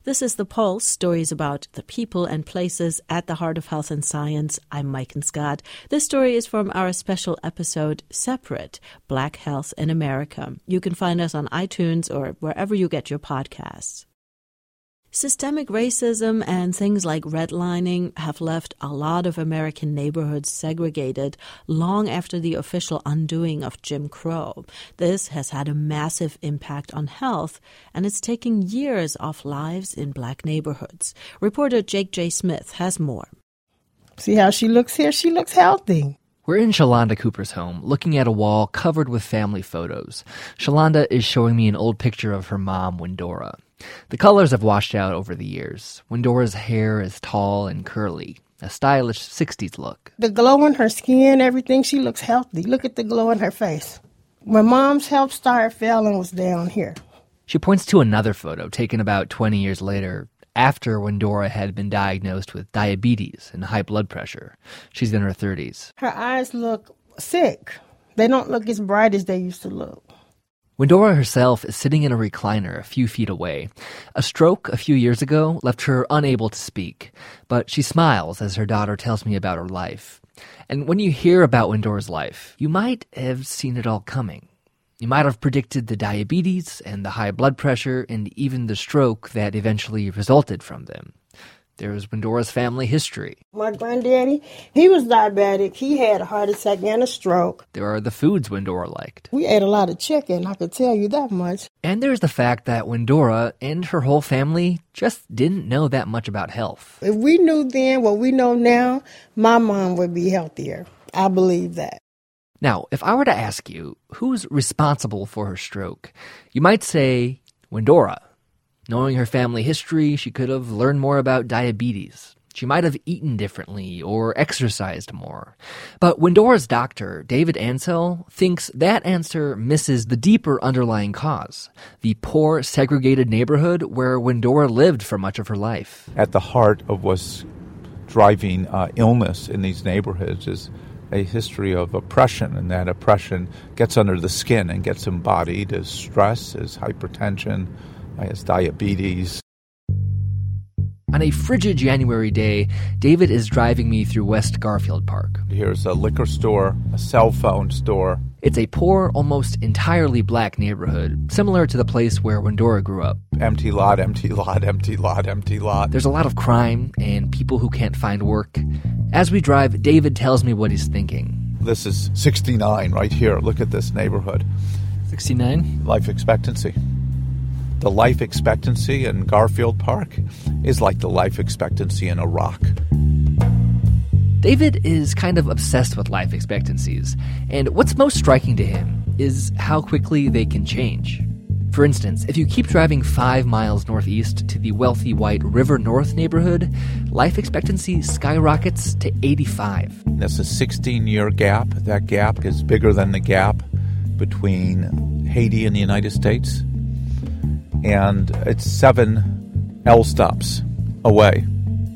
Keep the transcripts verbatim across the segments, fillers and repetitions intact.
This is The Pulse, stories about the people and places at the heart of health and science. I'm Maiken Scott. This story is from our special episode, Separate, Black Health in America. You can find us on iTunes or wherever you get your podcasts. Systemic racism and things like redlining have left a lot of American neighborhoods segregated long after the official undoing of Jim Crow. This has had a massive impact on health, and it's taking years off lives in black neighborhoods. Reporter Jake J. Smith has more. See how she looks here? She looks healthy. We're in Shalonda Cooper's home, looking at a wall covered with family photos. Shalonda is showing me an old picture of her mom, Windora. The colors have washed out over the years. Windora's hair is tall and curly, a stylish sixties look. The glow in her skin, everything, she looks healthy. Look at the glow in her face. When Mom's health started failing was down here. She points to another photo taken about twenty years later, after Windora had been diagnosed with diabetes and high blood pressure. She's in her thirties. Her eyes look sick. They don't look as bright as they used to look. Windora herself is sitting in a recliner a few feet away. A stroke a few years ago left her unable to speak, but she smiles as her daughter tells me about her life. And when you hear about Windora's life, you might have seen it all coming. You might have predicted the diabetes and the high blood pressure and even the stroke that eventually resulted from them. There's Windora's family history. My granddaddy, he was diabetic. He had a heart attack and a stroke. There are the foods Windora liked. We ate a lot of chicken, I could tell you that much. And there's the fact that Windora and her whole family just didn't know that much about health. If we knew then what we know now, my mom would be healthier. I believe that. Now, if I were to ask you, who's responsible for her stroke, you might say Windora. Knowing her family history, she could have learned more about diabetes. She might have eaten differently or exercised more. But Windora's doctor, David Ansell, thinks that answer misses the deeper underlying cause, the poor, segregated neighborhood where Windora lived for much of her life. At the heart of what's driving uh, illness in these neighborhoods is a history of oppression, and that oppression gets under the skin and gets embodied as stress, as hypertension, as diabetes. On a frigid January day, David is driving me through West Garfield Park. Here's a liquor store, a cell phone store. It's a poor, almost entirely black neighborhood, similar to the place where Windora grew up. Empty lot, empty lot, empty lot, empty lot. There's a lot of crime and people who can't find work. As we drive, David tells me what he's thinking. This is sixty-nine right here. Look at this neighborhood. sixty-nine? Life expectancy. The life expectancy in Garfield Park is like the life expectancy in Iraq. David is kind of obsessed with life expectancies, and what's most striking to him is how quickly they can change. For instance, if you keep driving five miles northeast to the wealthy white River North neighborhood, life expectancy skyrockets to eighty-five. That's a sixteen-year gap. That gap is bigger than the gap between Haiti and the United States. And it's seven L stops away.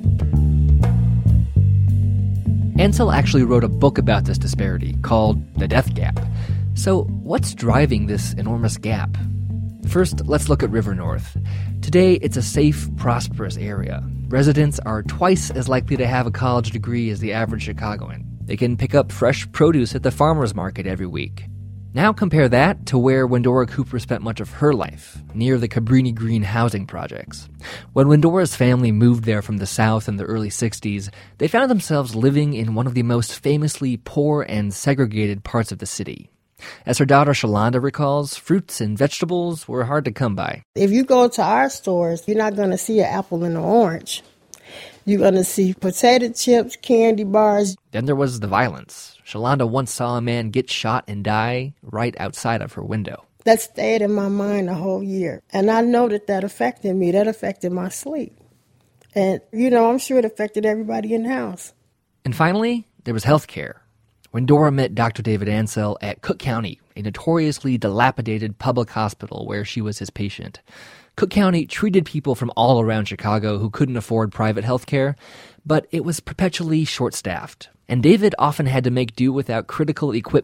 Ansell actually wrote a book about this disparity called The Death Gap. So what's driving this enormous gap? First, let's look at River North. Today, it's a safe, prosperous area. Residents are twice as likely to have a college degree as the average Chicagoan. They can pick up fresh produce at the farmer's market every week. Now compare that to where Windora Cooper spent much of her life, near the Cabrini Green housing projects. When Windora's family moved there from the South in the early sixties, they found themselves living in one of the most famously poor and segregated parts of the city. As her daughter Shalonda recalls, fruits and vegetables were hard to come by. If you go to our stores, you're not going to see an apple and an orange. You're going to see potato chips, candy bars. Then there was the violence. Shalonda once saw a man get shot and die right outside of her window. That stayed in my mind the whole year. And I know that that affected me. That affected my sleep. And, you know, I'm sure it affected everybody in the house. And finally, there was health care. Windora met Doctor David Ansell at Cook County, a notoriously dilapidated public hospital where she was his patient. Cook County treated people from all around Chicago who couldn't afford private health care, but it was perpetually short-staffed. And David often had to make do without critical equipment,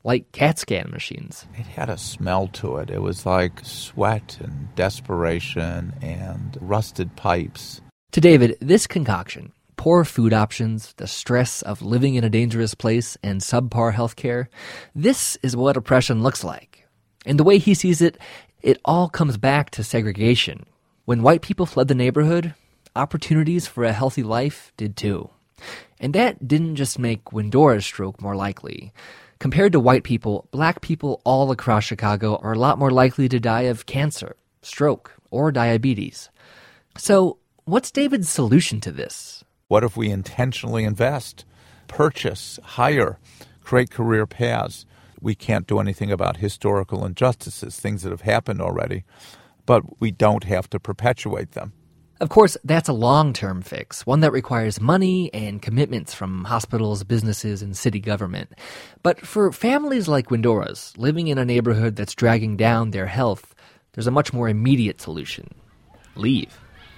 like CAT scan machines. It had a smell to it. It was like sweat and desperation and rusted pipes. To David, this concoction, poor food options, the stress of living in a dangerous place, and subpar health care, this is what oppression looks like. And the way he sees it, it all comes back to segregation. When white people fled the neighborhood, opportunities for a healthy life did too. And that didn't just make Windora's stroke more likely. Compared to white people, black people all across Chicago are a lot more likely to die of cancer, stroke, or diabetes. So, what's David's solution to this? What if we intentionally invest, purchase, hire, create career paths? We can't do anything about historical injustices, things that have happened already, but we don't have to perpetuate them. Of course, that's a long-term fix, one that requires money and commitments from hospitals, businesses, and city government. But for families like Windora's, living in a neighborhood that's dragging down their health, there's a much more immediate solution. Leave.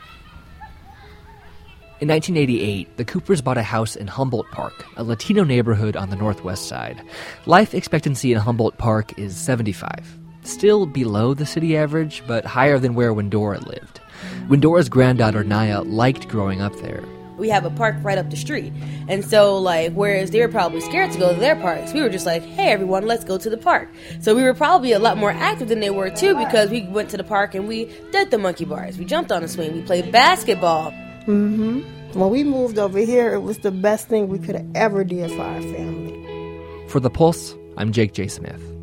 In nineteen eighty-eight, the Coopers bought a house in Humboldt Park, a Latino neighborhood on the northwest side. Life expectancy in Humboldt Park is seventy-five. Still below the city average, but higher than where Windora lived. Windora's granddaughter, Naya, liked growing up there. We have a park right up the street. And so, like, whereas they were probably scared to go to their parks, we were just like, hey, everyone, let's go to the park. So we were probably a lot more active than they were, too, because we went to the park and we did the monkey bars. We jumped on a swing. We played basketball. Mm-hmm. When we moved over here, it was the best thing we could have ever did for our family. For The Pulse, I'm Jake J. Smith.